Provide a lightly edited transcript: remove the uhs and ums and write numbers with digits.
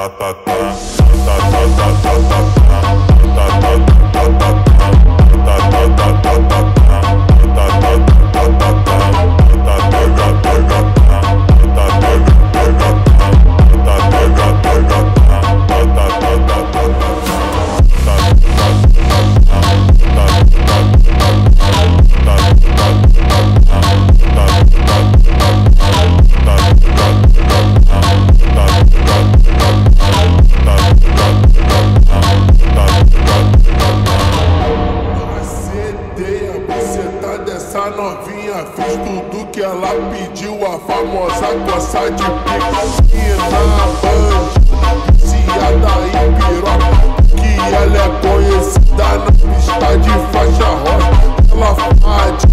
Essa novinha fez tudo que ela pediu, a famosa coça de pica. E na banda, viciada em piroca, que ela é conhecida na pista de faixa rosa. Ela faz